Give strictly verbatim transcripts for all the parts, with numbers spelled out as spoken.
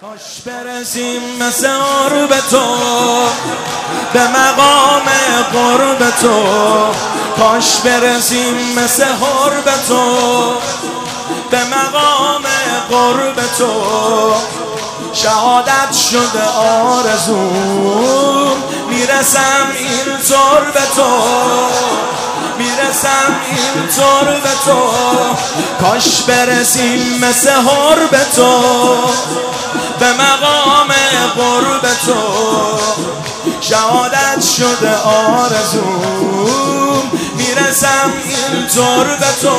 کاش برسیم مثل عرب تو به مقام قرب تو، کاش برسیم مثل حرب تو به مقام قرب تو. شهادت شده آرزوم، میرسم اینطور به تو، میرسم اینطور به تو. کاش برسیم مثل حرب تو به مقام قرب تو. شهادت شده آرزوم، میرسم اینطور به تو،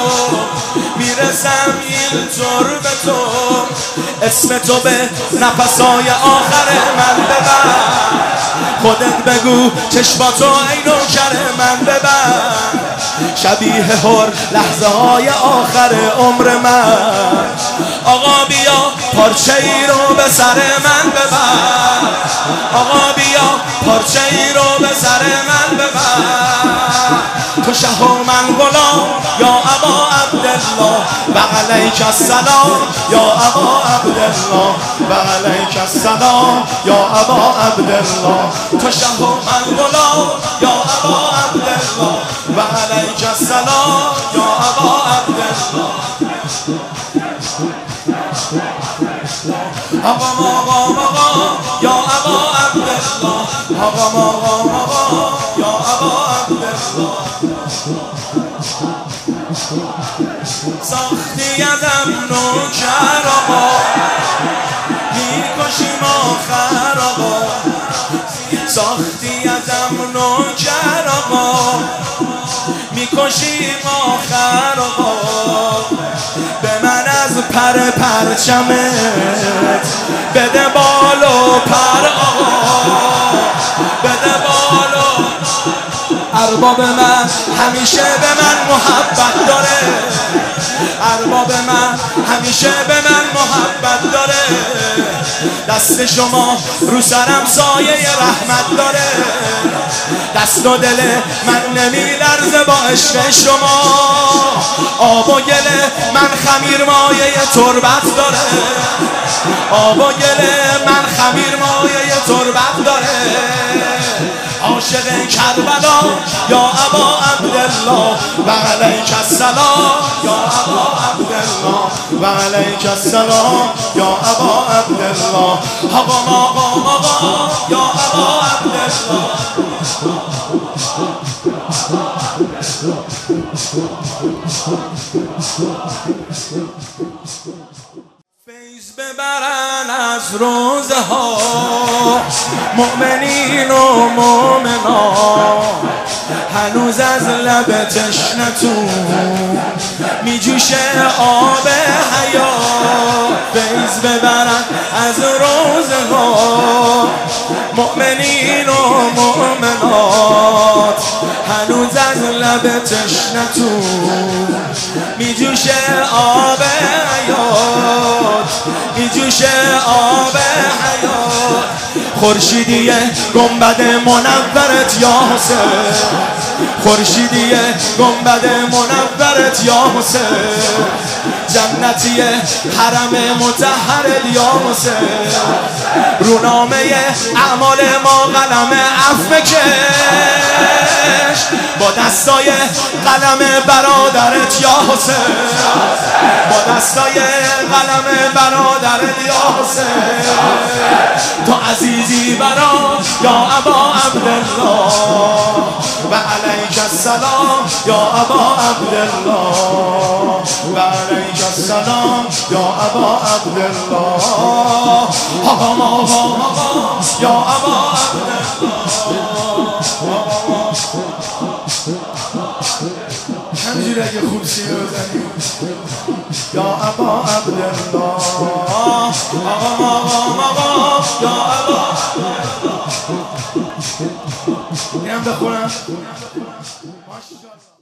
میرسم اینطور به تو. اسم تو به نفسای آخر من ببر، خودت بگو چشماتو ای نوکر من ببر. شبیه هر لحظه های آخر عمر من، آقا بیا پارچه ای رو به سر من ببر، آقا بیا پارچه ای رو به سر من ببر. تو شه و من غلام یا ابا عبدالله و علیک السلام یا ابا عبدالله و علیک السلام یا ابا عبدالله. تو شه و من غلام یا ابا عبدالله و علیک السلام یا ابا عبدالله. آقا آقا آقا یا ابا عبدالله، آقا آقا آقا یا ابا عبدالله. ساختی ازم نوکر آقا، میکشیم آخر آقا. ساختی ازم نوکر آقا، میکشیم آخر آقا. به من از پر پرچمت بده بال و پر آقا، بده بال و ارباب من همیشه به من محبت داره، ارباب من همیشه به من محبت داره. دست شما رو سرم سایه رحمت داره، دست و دل من نمی لرزه با عشق شما. آب و گل من خمیر مایه تربت داره، آب و گل من خمیر مایه تربت داره. عاشق کربلا یا ابا عبدالله و علیک السلام یا ابا عبدالله و علیک السلام یا ابا عبدالله. آقا آقا آقا یا ابا عبدالله. فیض ببرن از روزه ها مؤمنین و مؤمنات، هنوز از لب تشنتون میجوشه آب حیات. فیض ببرن از روزه ها مؤمنین و مؤمنات، هنوز از لب تشنتون میجوشه آب حیات، میجوشه آب حیات. خورشیدی گنبد منورت یا حسین، خورشیدی گنبد منورت یا حسین. جنتی حرم مطهرت یا حسین. رونامه اعمال ما قلم عفو کش، با دستای قلم برادرت یا حسین، با دستای قلم برادرت یا حسین. تو عزیزی برا یا ابا عبدالله و علیک السلام یا ابا عبدالله و علیک السلام یا ابا عبدالله. آقا آقا آقا یا ابا عبدالله. همینجوری اگه خوب سیره بزنیم یا ابا عبدالله. آقا آقا آقا یا ابا عبدالله. اینم بخونم.